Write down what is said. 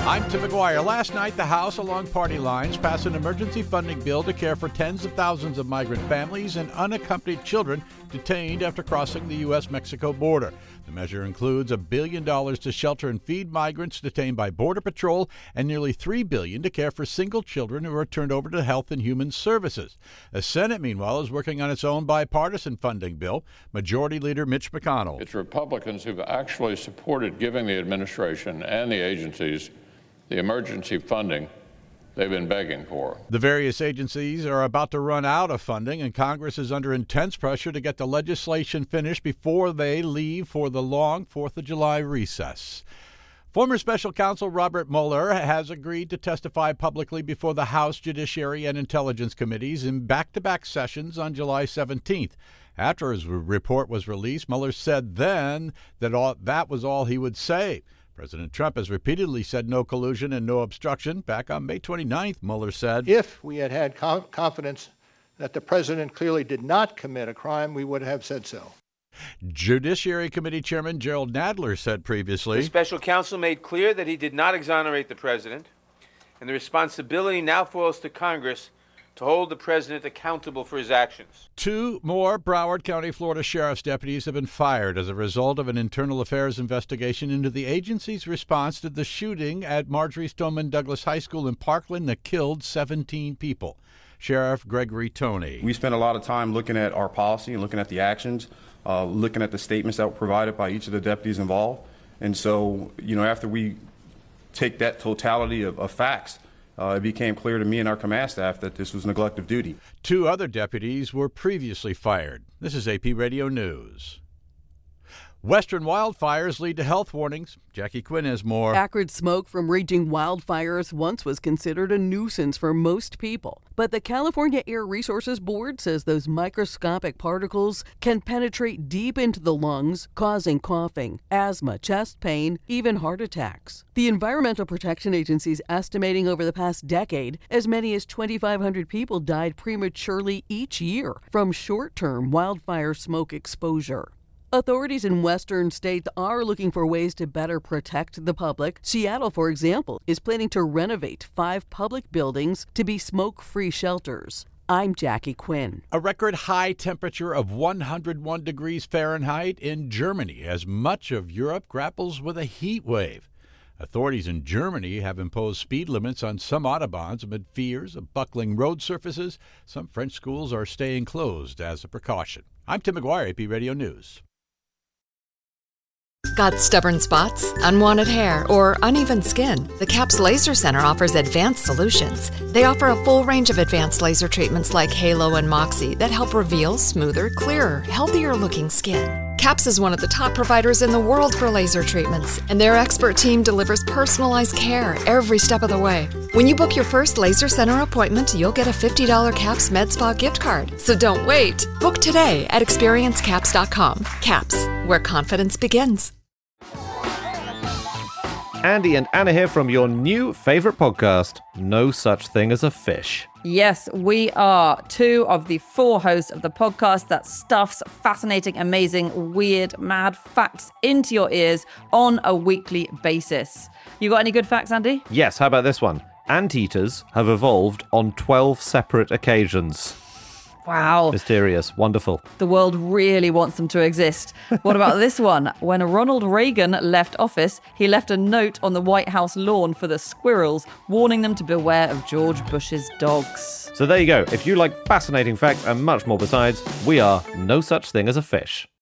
I'm Tim McGuire. Last night, the House, along party lines, passed an emergency funding bill to care for tens of thousands of migrant families and unaccompanied children detained after crossing the U.S.-Mexico border. The measure includes $1 billion to shelter and feed migrants detained by Border Patrol and nearly $3 billion to care for single children who are turned over to Health and Human Services. The Senate, meanwhile, is working on its own bipartisan funding bill. Majority Leader Mitch McConnell. It's Republicans who've actually supported giving the administration and the agencies the emergency funding they've been begging for. The various agencies are about to run out of funding, and Congress is under intense pressure to get the legislation finished before they leave for the long 4th of July recess. Former Special Counsel Robert Mueller has agreed to testify publicly before the House Judiciary and Intelligence Committees in back-to-back sessions on July 17th. After his report was released, Mueller said then that that was all he would say. President Trump has repeatedly said no collusion and no obstruction. Back on May 29th, Mueller said, "If we had had confidence that the president clearly did not commit a crime, we would have said so." Judiciary Committee Chairman Gerald Nadler said previously, "The special counsel made clear that he did not exonerate the president, and the responsibility now falls to Congress to hold the president accountable for his actions." 2 more Broward County, Florida sheriff's deputies have been fired as a result of an internal affairs investigation into the agency's response to the shooting at Marjorie Stoneman Douglas High School in Parkland that killed 17 people. Sheriff Gregory Toney. We spent a lot of time looking at our policy and looking at the actions, looking at the statements that were provided by each of the deputies involved. And so, after we take that totality of facts, it became clear to me and our command staff that this was neglect of duty. 2 other deputies were previously fired. This is AP Radio News. Western wildfires lead to health warnings. Jackie Quinn has more. Acrid smoke from raging wildfires once was considered a nuisance for most people. But the California Air Resources Board says those microscopic particles can penetrate deep into the lungs, causing coughing, asthma, chest pain, even heart attacks. The Environmental Protection Agency is estimating over the past decade, as many as 2,500 people died prematurely each year from short-term wildfire smoke exposure. Authorities in western states are looking for ways to better protect the public. Seattle, for example, is planning to renovate 5 public buildings to be smoke-free shelters. I'm Jackie Quinn. A record high temperature of 101 degrees Fahrenheit in Germany as much of Europe grapples with a heat wave. Authorities in Germany have imposed speed limits on some autobahns amid fears of buckling road surfaces. Some French schools are staying closed as a precaution. I'm Tim McGuire, AP Radio News. Got stubborn spots, unwanted hair, or uneven skin? The CAPS Laser Center offers advanced solutions. They offer a full range of advanced laser treatments like Halo and Moxie that help reveal smoother, clearer, healthier-looking skin. CAPS is one of the top providers in the world for laser treatments, and their expert team delivers personalized care every step of the way. When you book your first Laser Center appointment, you'll get a $50 CAPS Med Spa gift card. So don't wait. Book today at experiencecaps.com. CAPS, where confidence begins. Andy and Anna here from your new favourite podcast, No Such Thing as a Fish. Yes, we are 2 of the 4 hosts of the podcast that stuffs fascinating, amazing, weird, mad facts into your ears on a weekly basis. You got any good facts, Andy? Yes, how about this one? Anteaters have evolved on 12 separate occasions. Wow. Mysterious. Wonderful. The world really wants them to exist. What about this one? When Ronald Reagan left office, he left a note on the White House lawn for the squirrels, warning them to beware of George Bush's dogs. So there you go. If you like fascinating facts and much more besides, we are No Such Thing as a Fish.